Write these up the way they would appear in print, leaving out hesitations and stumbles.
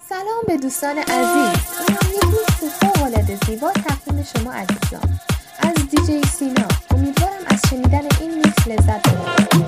سلام به دوستان عزیز. یک میکس فوق‌العاده زیبا تقدیم شما عزیزان از دیجی سینا. امیدوارم از شنیدن این میکس لذت ببرید.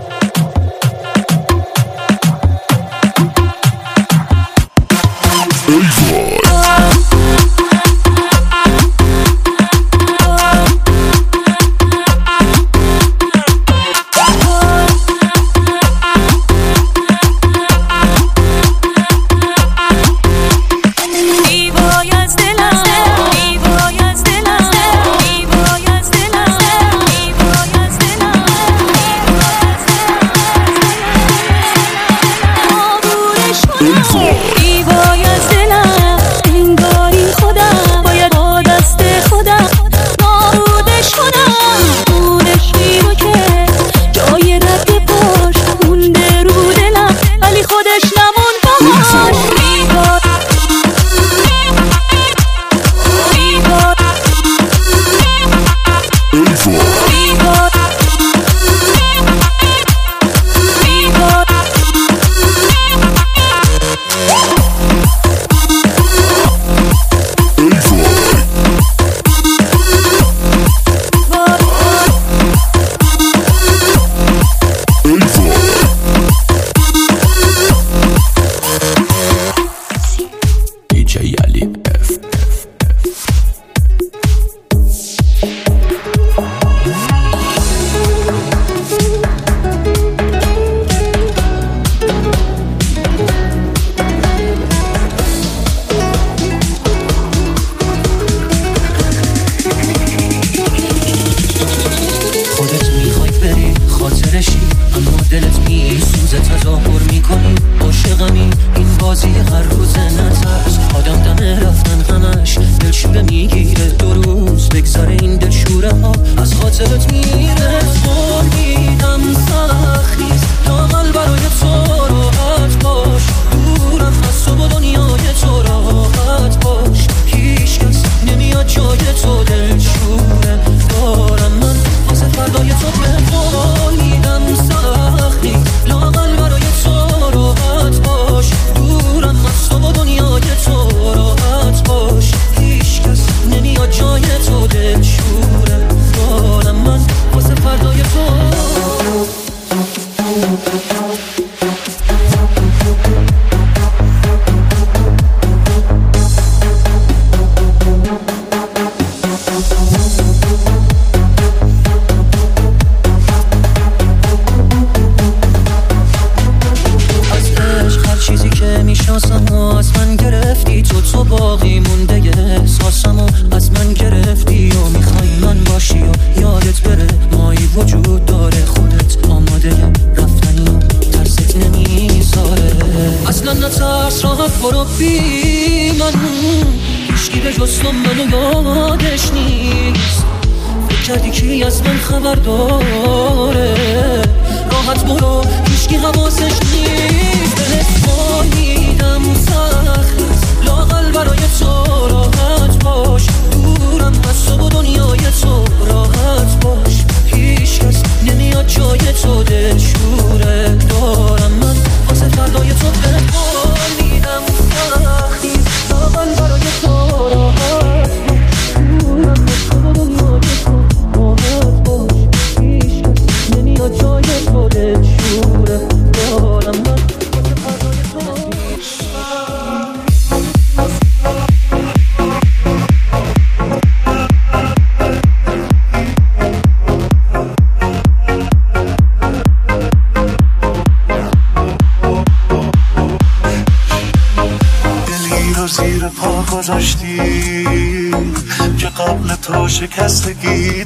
شکستگی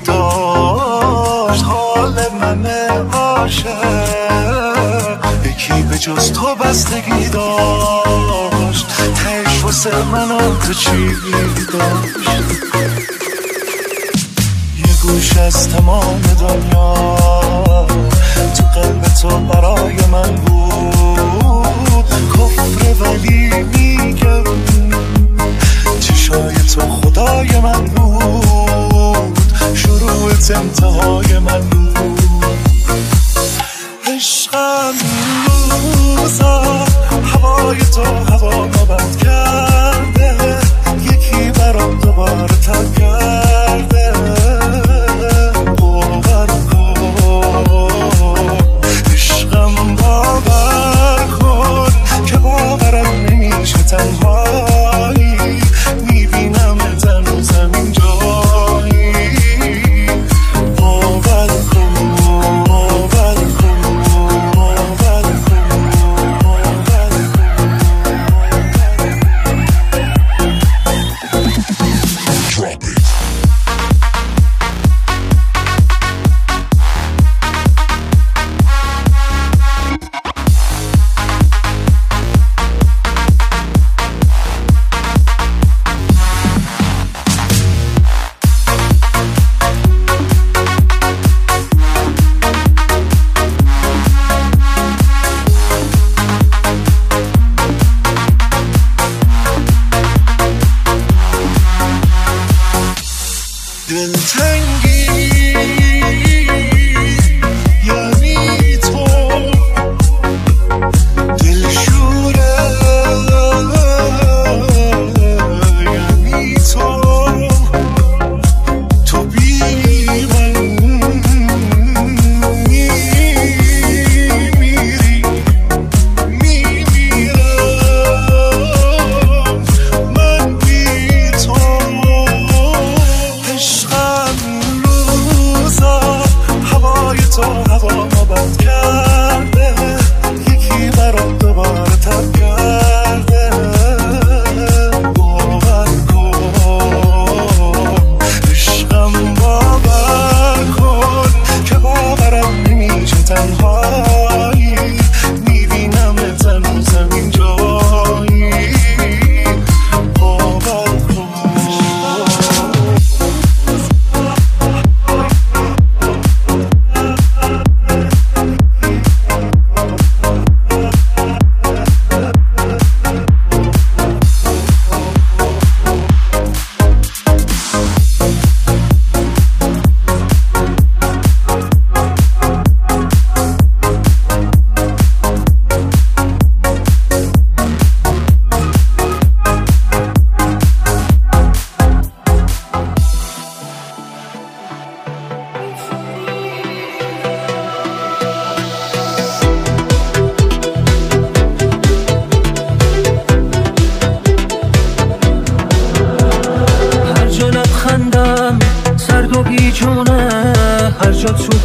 داشت حال من عاشق یکی به جز تو بستگی داشت تش واسه من تو چی داشت یه گوش از تمام دنیا تو قلب تو برای من بود کفر ولی میگم چشای تو خدای من بود شروعت انتهای من بود عشقم این روزا هوای تو هوا نبرد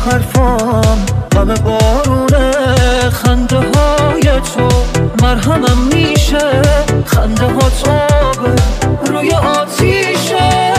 حرفام غم بارونه، خنده های تو مرهمم میشه، خنده ها تابه روی آتیشه.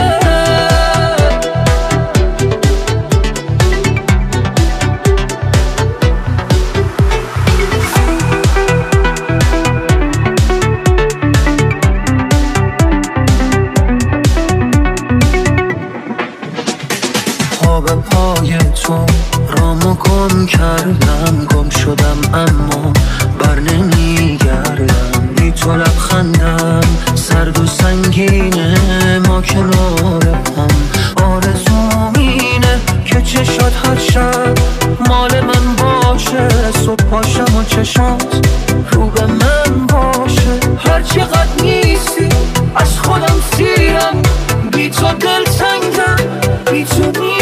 پای تو رامو گم کردم، گم شدم اما بر نمیگردم. بی تو لبخندم سرد و سنگینه، ما کنار هم آرزوم اینه که چشات هر شب مال من باشه، صبح پاشم و چشات رو به من باشه. هر چقدر نیستی از خودم سیرم، بی تو دل تنگم، بی تو میمیرم.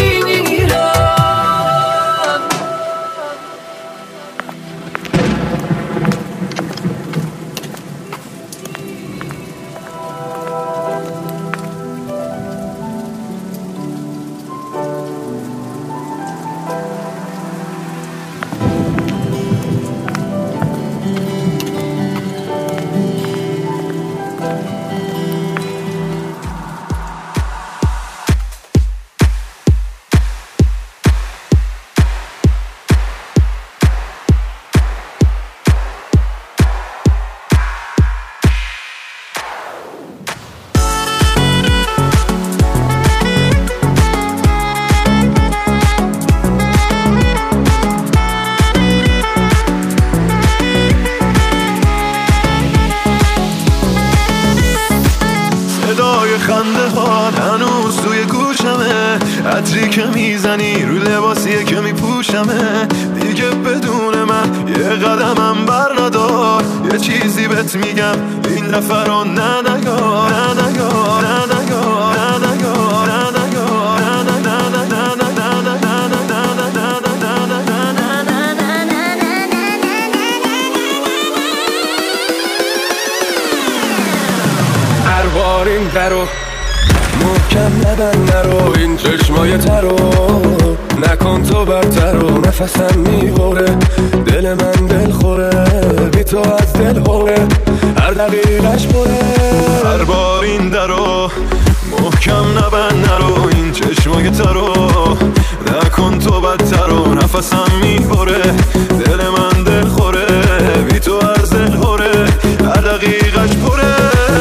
خنده ها هنوز توی گوشمه، عطری که میزنی رو لباسیه که میپوشمه. دیگه بدون من یه قدمم بر ندار، یه چیزی بهت میگم این دفعه رو ندگار، ندگار، ندگار، ندگار، ندگار. هر بار این درو محکم نبند نرو، این چشمای ترو نکن تو برترو. نفسم میبره دل من دل خوره، بی تو از دل هوره هر دقیقش پره. هر بار این درو محکم نبند نرو، این چشمای ترو نکن تو بدترو. نفسم میبره دل من دل خوره، بی تو از دل هوره هر دقیقش پره.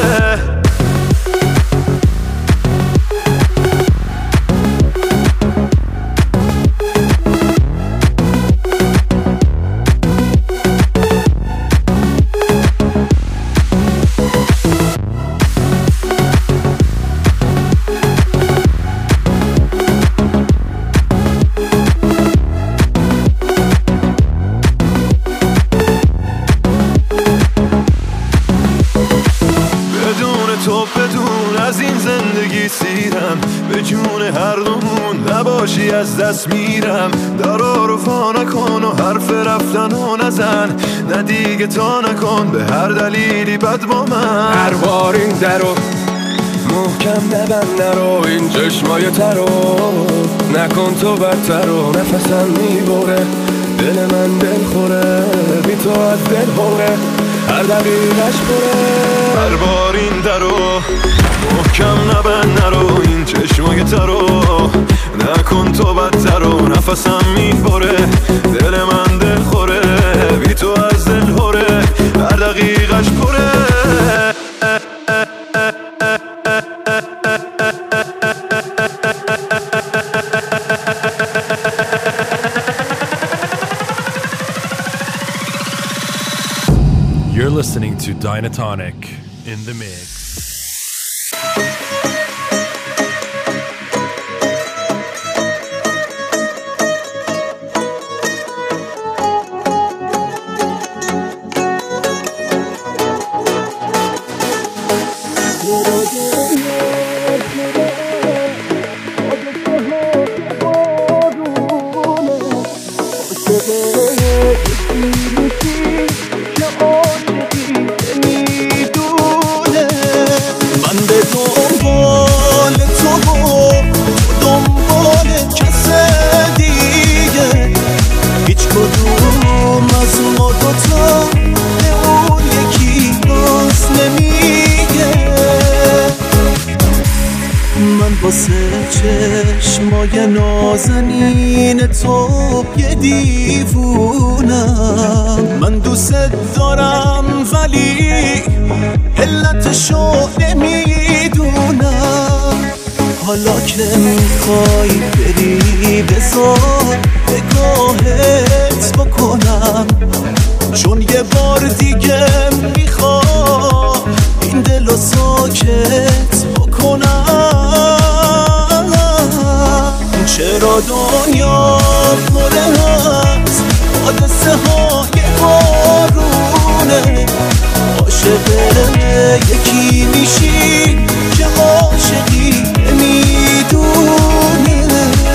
تو بدون از این زندگی سیرم، به جون هر دومون نباشی از دست میرم. درا رو فا نکن و حرف رفتن و نزن، نه دیگه تا نکن به هر دلیلی بد با من. هر بار این درو محکم نبند نرو، این چشمای ترو نکن تو بدترو. نفسم میبره دل من دل خوره، بی تو از دل هوره هر دقیقش پره. هر بار این درو محکم نبند نرو، این چشمای ترو نکن تو بدترو. نفسم میبره دل من دل خوره، بی تو از دل هوره هر دقیقش پره. You're listening to Dynatonic in the mix. من به تو برای نازنین تو یه دیوونم. من دوست دارم ولی علتشو نمیدونم. حالا که میخوای بری بذار نگاهت بکنم، چون یه بار دیگه میخوام این دلو ساکت بکنم. چرا دنیا مره هست حادثه های بارونه، عاشق یکی میشی که عاشقی نمیدونه.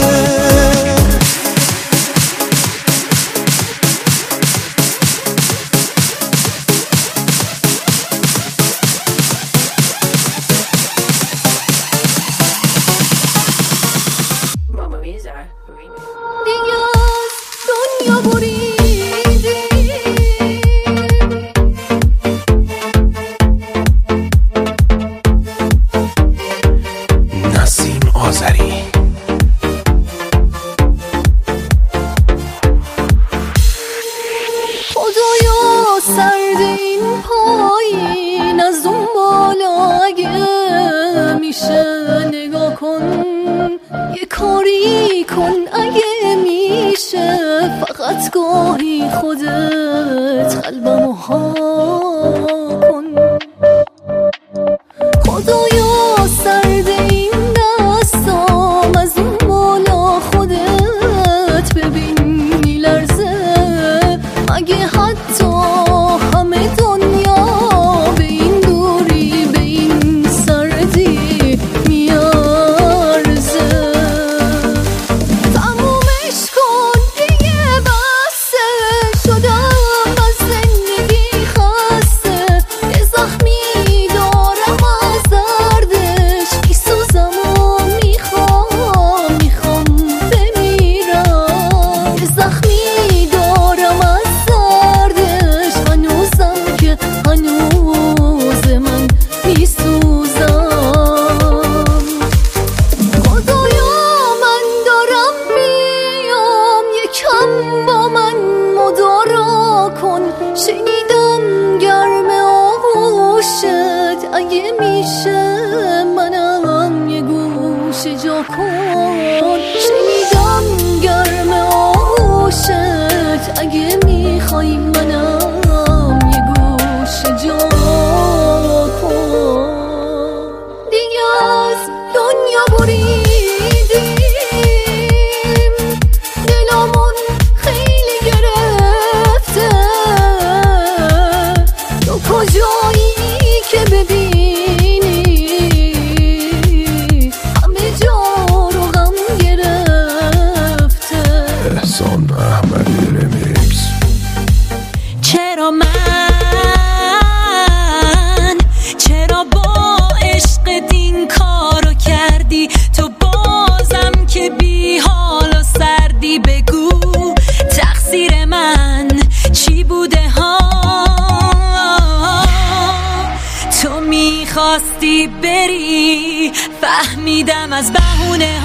فهمیدم از بهونه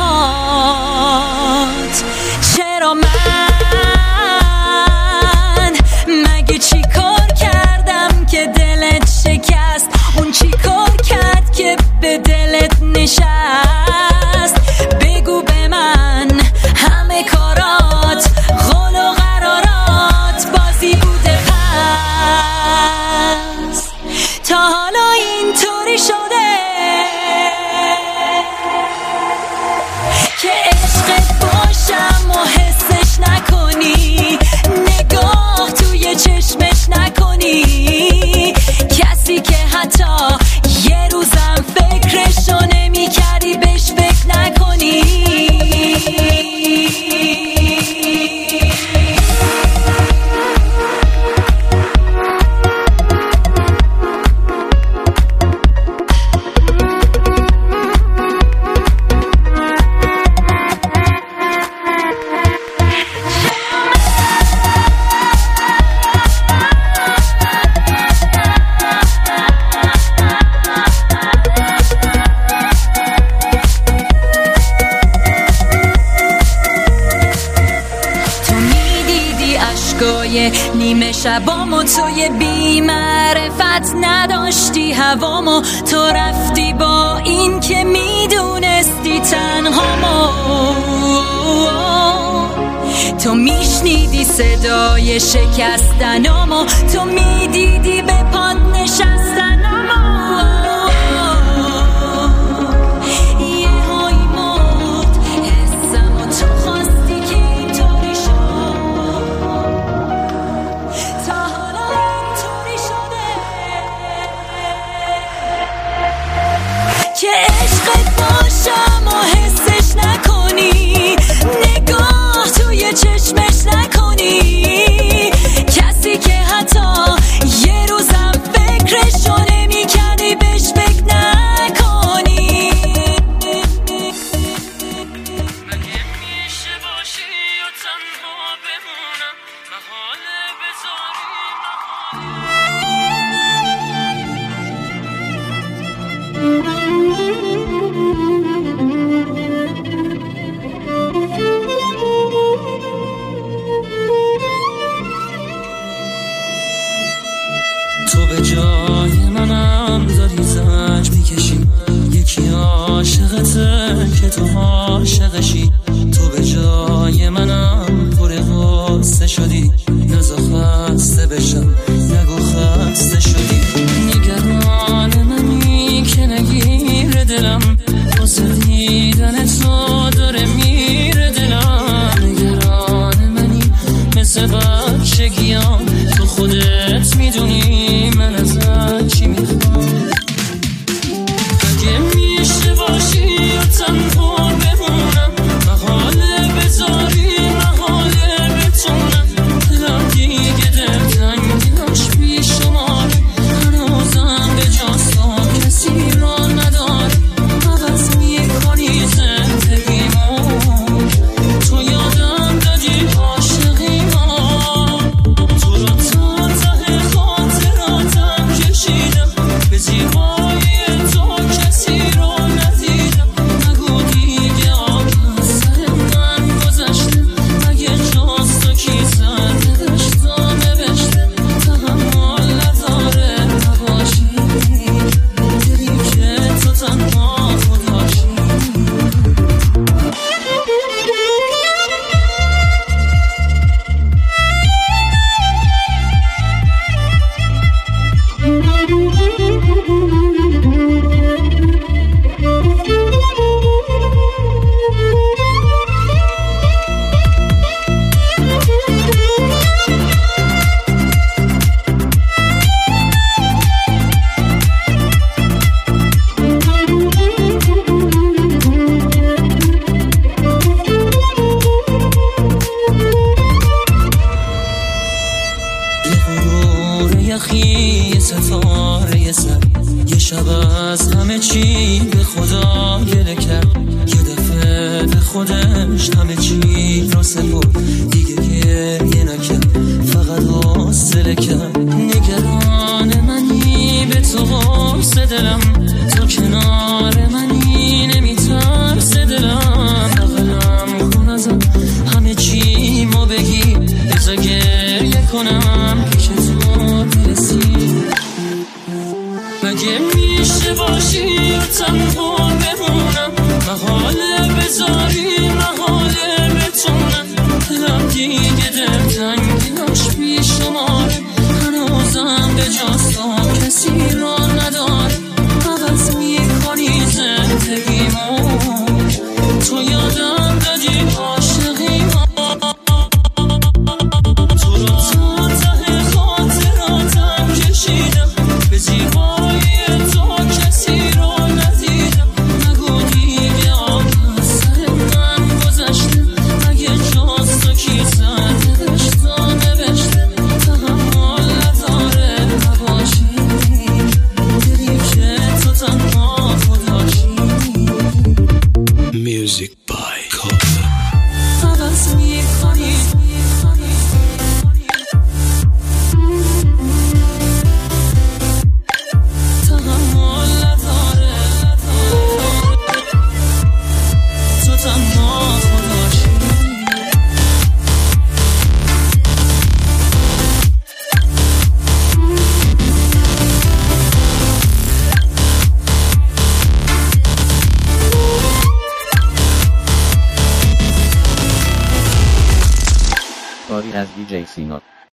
هات. چرا من مگه چی کار کردم که دلت شکست؟ اون چی کار کرد که به دلت نشست؟ بگو به من همه کارات قول و قرارات بازی بوده پس تا حالا اینطوری شده که عشقت باشم و حسش نکنی، نگاه توی چشمش بی معرفت نداشتی هوامو، تو رفتی با این که میدونستی تنهامو. تو میشنیدی صدای شکستنامو، تو میدیدی به پات نشستنامو. که عشقت باشم و حسش نکنی، نگاه توی چشمش نکنی، کسی که حتی یه روزم فکرشو نمی کردی بهش فکر نکنی. مگه میشه باشی و تنها بمونم، محاله بذاری تو به جای منم داری زنج میکشی، یکی عاشقته که تو عاشقشی. تو به جای منم پر غصه شدی، نزا خسته بشم نگو خسته شدی. نگران منی که نگیره دلم، واسه دیدن تو داره میره دلم. نگران منی مثل بچگیام، تو خودت میدونی من ازت چی میخوام. اگه میشه باشی و تنها بمونم، محاله بذاری محاله بتونم. دلم دیگه دلتنگیاش بی شماره، هنوزم به جاستا کسی را نداره. عوض میکنی زندگیمو، تو یادم دادی عاشقیمو. تو رو تا ته خاطراتم کشیدم، به زیبایی تو کسی رو ندیدم. نگو دیگه آب سر من گذشته، اگه جز تو کی سر نداشت و نوشته. تحمل نداره نباشی، دلی که تو تنها خوداشی. یخی ستاره سر، یه شب از همه چی به خدا گله کرد. یه دفعه به خودش همه چی رو سپرد، دیگه گریه نکرد فقط حوصله کرد. نگران منی به تو قرص دلم، تو کنار منی نمیترس دلم. بغلم کن ازم همه چی مو بگی، بذار گریه کنم پیش تو برسی. مگه میشه باشی و تنها بمونم، محاله بذاری محاله بتونم. دلم دیگه دلتنگیاش بی شماره، هنوزم به جاستا کسی را نداره. عوض میکنی زندگیمو، تو یادم دادی عاشقیمو. تو رو تا ته خاطراتم کشیدم، به زیبایی تو کسی رو ندیدم. نگو دیگه آب سر من گذشته، اگه جز تو کی سر نداشت و نوشته. تحمل نداره نباشی. از دیجی سینا.